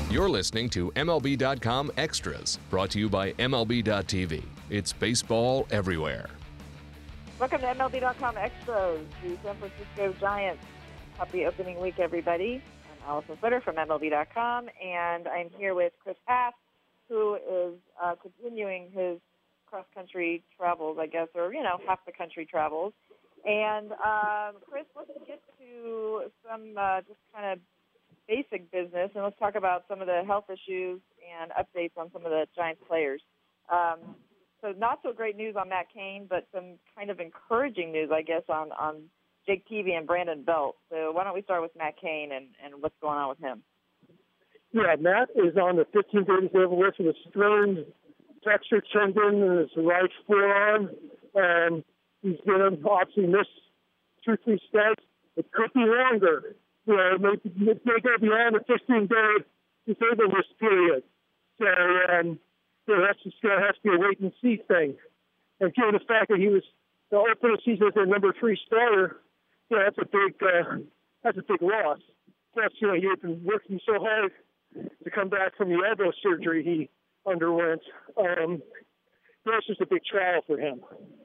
You're listening to MLB.com Extras, brought to you by MLB.tv. It's baseball everywhere. Welcome to MLB.com Extras, the San Francisco Giants. Happy opening week, everybody. I'm Allison Footer from MLB.com, and I'm here with Chris Haff, who is continuing his cross-country travels, I guess, or, half the country travels. And, Chris, let's get to some just kind of basic business, and let's talk about some of the health issues and updates on some of the Giants players. So not so great news on Matt Cain, but some kind of encouraging news, I guess, on Jake Peavy and Brandon Belt. So why don't we start with Matt Cain and what's going on with him? Yeah, Matt is on the 15-day disabled list with a strained flexor tendon in his right forearm. He's going to obviously miss 2-3 starts. It could be longer. Maybe go beyond the 15-day disabled list period. So that's just going to have to be a wait-and-see thing. And given the fact that he was the opening season as their number 3 starter, that's a big loss. Plus, he had been working so hard to come back from the elbow surgery he underwent. That's just a big trial for him.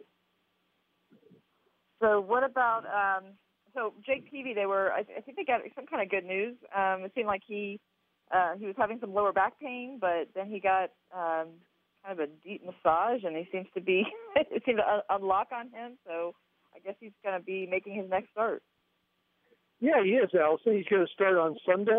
So what about so Jake Peavy? I think they got some kind of good news. It seemed like he was having some lower back pain, but then he got kind of a deep massage, and he seems to be it seemed to unlock on him. So I guess he's going to be making his next start. Yeah, he is, Allison. He's going to start on Sunday.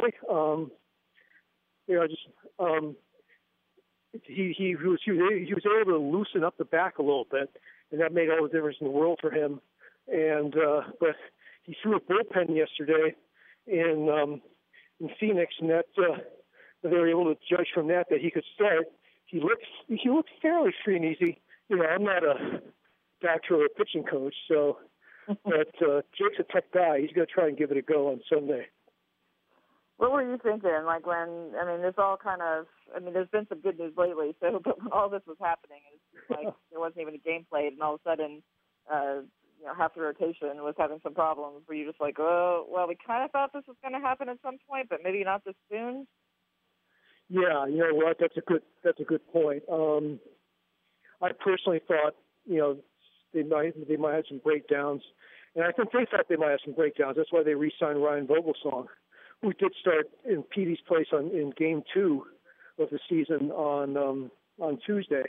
He was able to loosen up the back a little bit, and that made all the difference in the world for him. And but he threw a bullpen yesterday in Phoenix, and that they were able to judge from that he could start. He looked fairly free and easy. I'm not a doctor or a pitching coach, so but Jake's a tough guy. He's going to try and give it a go on Sunday. What were you thinking? Like this all kind of, there's been some good news lately, but when all this was happening, it's like there wasn't even a game played, and all of a sudden, half the rotation was having some problems. Were you just like, oh, well, we kind of thought this was going to happen at some point, but maybe not this soon? Yeah, you know what? That's a good point. I personally thought, they might have some breakdowns, and I think they thought they might have some breakdowns. That's why they re-signed Ryan Vogelsong, who did start in Peavy's place in Game 2 of the season on Tuesday.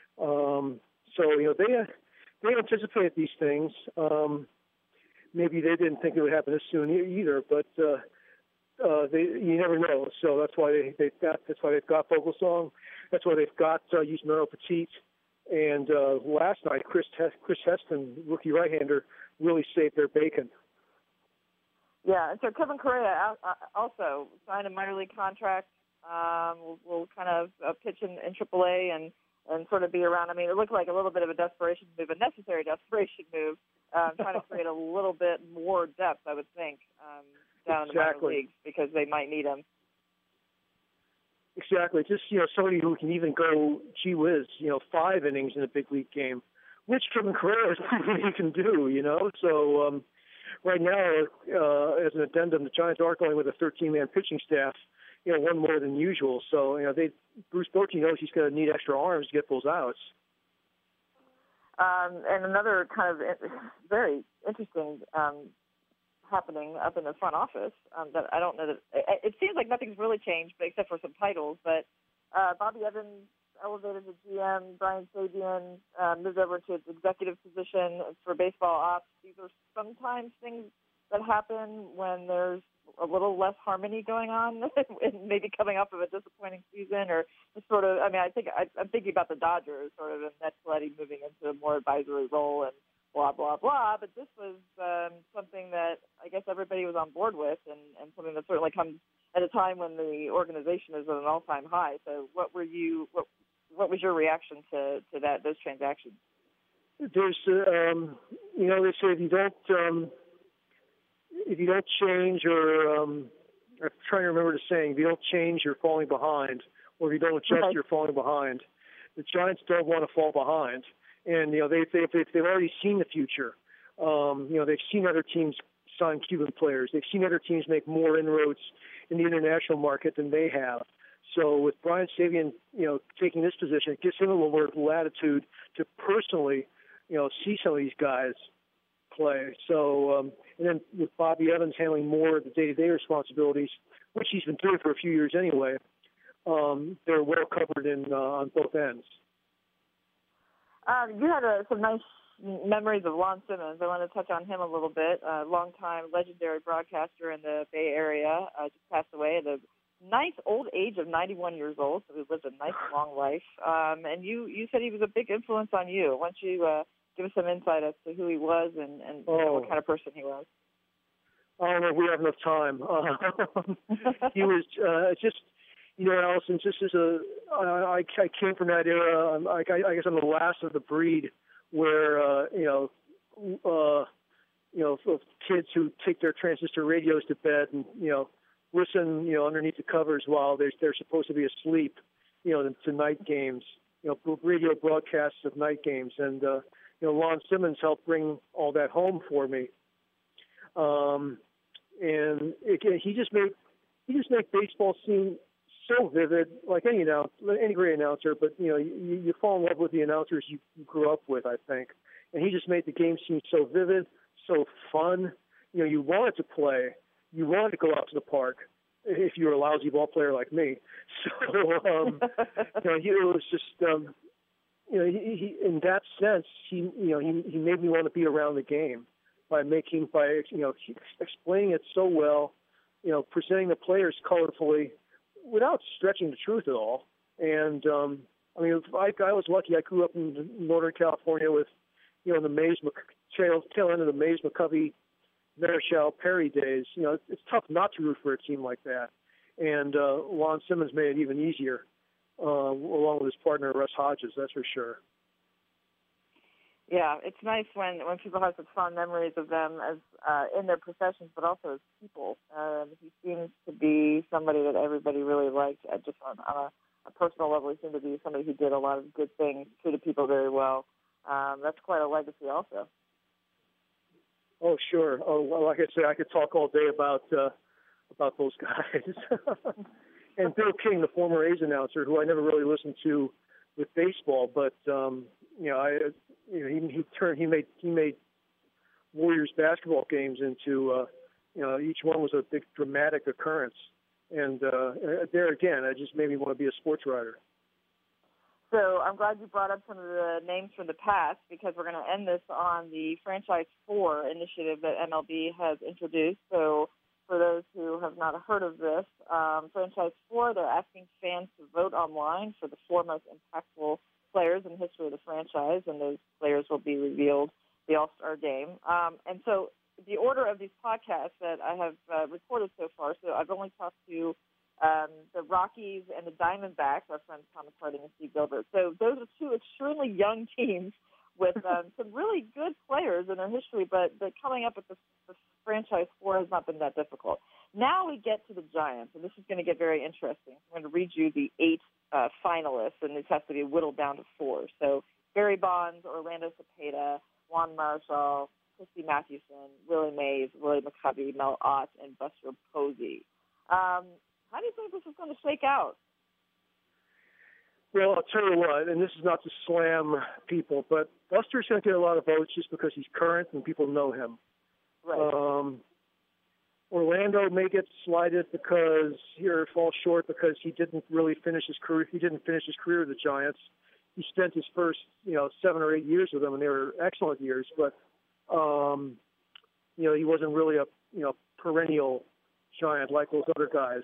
They anticipated these things. Maybe they didn't think it would happen this soon either, but you never know. So that's why they've got Vogelsong. That's why they've got Yusmeiro Petit. And last night, Chris Heston, rookie right-hander, really saved their bacon. Yeah, and so Kevin Correa also signed a minor league contract. Will kind of pitch in AAA and sort of be around. It looked like a little bit of a desperation move, a necessary desperation move, trying to create a little bit more depth, I would think, down in the minor leagues because they might need him. Exactly. Just, somebody who can even go, gee whiz, 5 innings in a big league game, which Kevin Correa is something he can do, So right now, as an addendum, the Giants are going with a 13-man pitching staff, one more than usual. So, Bruce Bochy knows he's going to need extra arms to get those outs. And another kind of very interesting happening up in the front office that I don't know that it seems like nothing's really changed, but except for some titles. But Bobby Evans elevated to GM, Brian Sabian moved over to its executive position for baseball ops. These are sometimes things that happen when there's a little less harmony going on, and maybe coming off of a disappointing season, or just sort of. I'm thinking about the Dodgers, sort of, and Ned Colletti moving into a more advisory role and blah blah blah. But this was something that I guess everybody was on board with, and something that certainly comes at a time when the organization is at an all-time high. So, what was your reaction to those transactions? There's, they say if you don't change, or I'm trying to remember the saying, if you don't change, you're falling behind, or if you don't adjust, you're falling behind. The Giants don't want to fall behind, and they've already seen the future. They've seen other teams sign Cuban players. They've seen other teams make more inroads in the international market than they have. So with Brian Sabian, taking this position, it gives him a little more latitude to personally, see some of these guys play. So, and then with Bobby Evans handling more of the day-to-day responsibilities, which he's been doing for a few years anyway, they're well covered on both ends. You had some nice memories of Lon Simmons. I want to touch on him a little bit. Longtime legendary broadcaster in the Bay Area, just passed away at a nice old age of 91 years old, so he lived a nice long life. And you said he was a big influence on you. Why don't you give us some insight as to who he was and what kind of person he was? I don't know if we have enough time. He was just, Allison, just as I came from that era. I guess I'm the last of the breed where, kids who take their transistor radios to bed and, listen, underneath the covers while they're supposed to be asleep, to night games, radio broadcasts of night games. And, Lon Simmons helped bring all that home for me. And again, he just made baseball seem so vivid, like any great announcer. But you fall in love with the announcers you grew up with, I think. And he just made the game seem so vivid, so fun. You wanted to play, you wanted to go out to the park if you were a lousy ball player like me. So it was just he in that sense he made me want to be around the game by explaining it so well, presenting the players colorfully without stretching the truth at all. And I was lucky. I grew up in Northern California with in the Mays tail end of the Mays McCovey Marichal Perry days. It's tough not to root for a team like that. And Lon Simmons made it even easier, along with his partner Russ Hodges. That's for sure. Yeah, it's nice when people have such fond memories of them as in their professions, but also as people. He seems to be somebody that everybody really liked. Just on a personal level, he seemed to be somebody who did a lot of good things, treated people very well. That's quite a legacy, also. Oh, sure. Oh, well, like I said, I could talk all day about those guys. And Bill King, the former A's announcer, who I never really listened to with baseball, but he made Warriors basketball games into each one was a big dramatic occurrence, and there again, it just made me want to be a sports writer. So I'm glad you brought up some of the names from the past, because we're going to end this on the Franchise 4 initiative that MLB has introduced. So for those who have not heard of this, Franchise 4, they're asking fans to vote online for the 4 most impactful players in the history of the franchise, and those players will be revealed the All-Star Game. And so the order of these podcasts that I have recorded so far, so I've only talked to the Rockies and the Diamondbacks, our friends Thomas Harding and Steve Gilbert. So those are 2 extremely young teams with some really good players in their history, but coming up with the Franchise 4 has not been that difficult. Now we get to the Giants, and this is going to get very interesting. I'm going to read you the 8 finalists, and this has to be whittled down to 4. So Barry Bonds, Orlando Cepeda, Juan Marichal, Christy Mathewson, Willie Mays, Willie McCovey, Mel Ott, and Buster Posey. How do you think this is going to shake out? Well, I'll tell you what, and this is not to slam people, but Buster's going to get a lot of votes just because he's current and people know him. Right. Orlando may get slighted fall short because he didn't really finish his career. He didn't finish his career with the Giants. He spent his first, 7 or 8 years with them, and they were excellent years. But, he wasn't really a, perennial Giant like those other guys.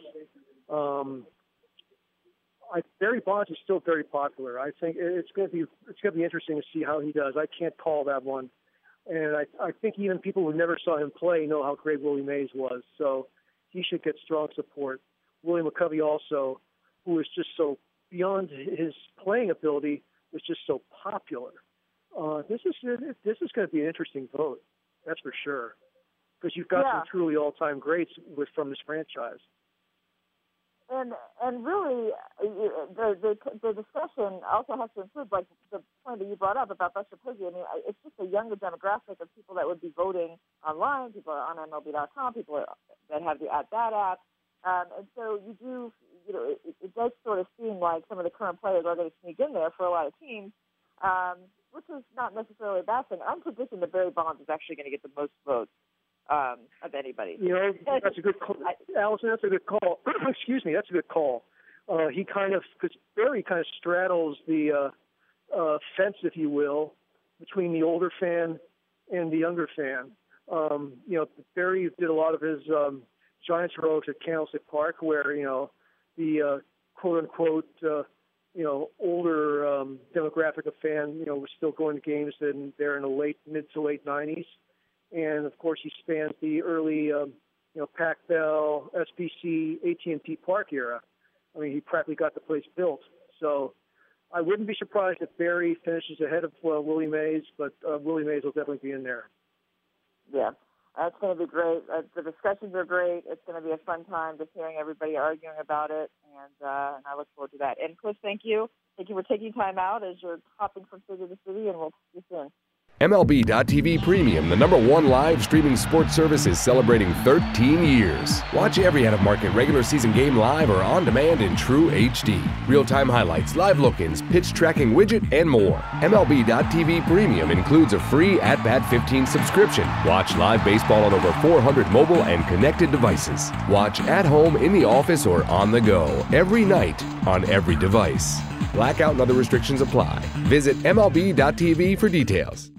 Barry Bonds is still very popular. I think it's going to be interesting to see how he does. I can't call that one. And I think even people who never saw him play know how great Willie Mays was. So he should get strong support. Willie McCovey also, who is just so beyond his playing ability, was just so popular. This is going to be an interesting vote. That's for sure. Because you've got some truly all-time greats from this franchise. And really, the discussion also has to include, like the point that you brought up about Buster Posey. I mean, it's just a younger demographic of people that would be voting online. People are on MLB.com. People that have the @Bat app. And so you do, it does sort of seem like some of the current players are going to sneak in there for a lot of teams, which is not necessarily a bad thing. I'm predicting that Barry Bonds is actually going to get the most votes of anybody. That's a good call. Allison, that's a good call. Excuse me, that's a good call. Because Barry kind of straddles the fence, if you will, between the older fan and the younger fan. Barry did a lot of his Giants heroics at Candlestick Park, where the quote-unquote older demographic of fan was still going to games there in the mid to late 90s, and of course he spans the early Pac-Bell, SBC, AT&T Park era. I mean, he practically got the place built. So I wouldn't be surprised if Barry finishes ahead of Willie Mays, but Willie Mays will definitely be in there. Yeah, that's going to be great. The discussions are great. It's going to be a fun time just hearing everybody arguing about it, and I look forward to that. And, Cliff, thank you. Thank you for taking time out as you're hopping from city to city, and we'll see you soon. MLB.tv Premium, the #1 live streaming sports service, is celebrating 13 years. Watch every out-of-market regular season game live or on demand in true HD. Real-time highlights, live look-ins, pitch tracking widget, and more. MLB.tv Premium includes a free At-Bat 15 subscription. Watch live baseball on over 400 mobile and connected devices. Watch at home, in the office, or on the go every night on every device. Blackout and other restrictions apply. Visit MLB.tv for details.